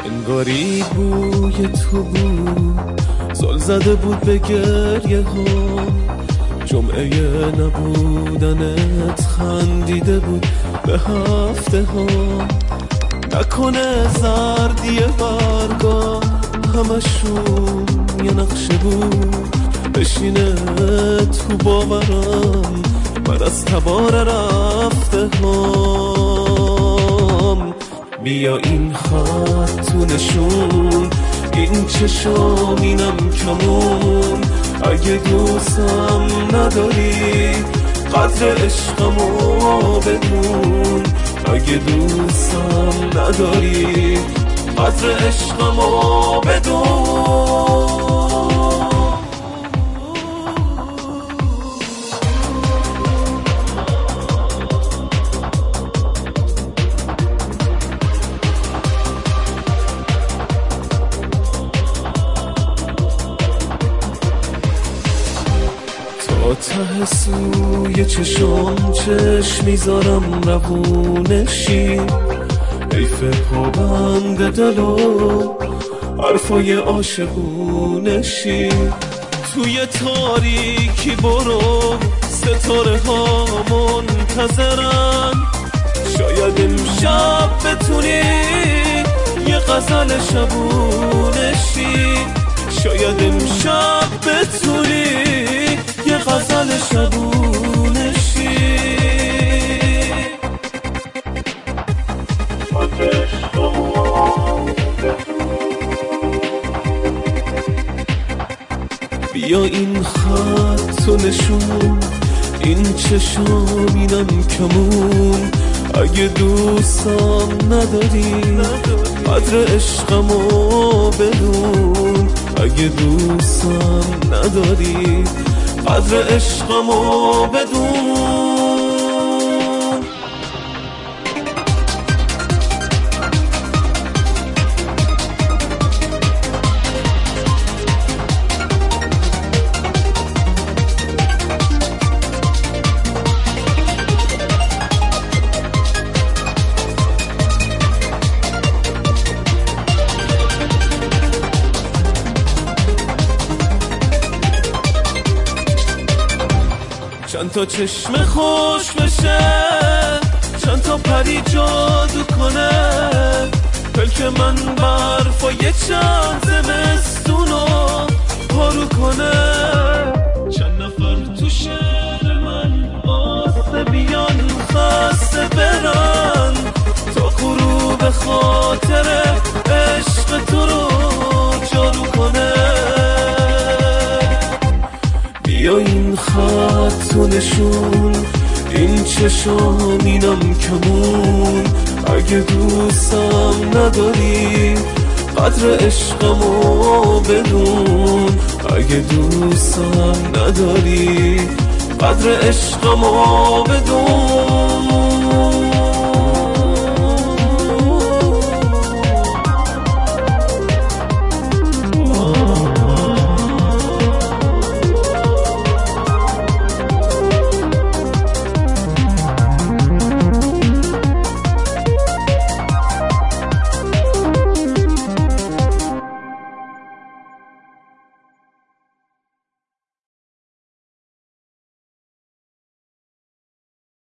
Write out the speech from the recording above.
انگاری بوی تو بود، زل زده بود به گریه ها. جمعه نبودنت خندیده بود به هفته ها. نکنه زردی برگاه همشون یه نقشه بود، بشینه تو باورم من از تبار رفته هام. بیا این خط تو نشون، این چشام اینم کمون. اگه دوستم نداری قدر عشقمو بدون. اگه دوستم نداری قدر عشقمو بدون. تا ته سوی چشم چشم میذارم روونشی. حیف پابند دل و حرفای عاشقونشی. توی تاریکی برو ستاره ها منتظرن. شاید امشب بتونی یه غزل شبونشی. شاید امشب بتونی یه غزل شبونشی. بیا این خط و نشون، این چشم اینم کمون. اگه دوستم نداری قدر عشقمو بدون. اگه دوستم نداری قدر عشقمو بدون. چند تا چشم خوش بشه، چند تا پری جادو کنه. پلک من برفای چند زمستونو پارو کنه. چند نفر تو شهر من آسه بیان خسته برن، تا غروب خاطر عشق تو رو جارو کنه. بیا این خط و نشون، این چشام اینم کمون. اگه دوستم نداری قدر عشقمو بدون. اگه دوستم نداری قدر عشقمو بدون.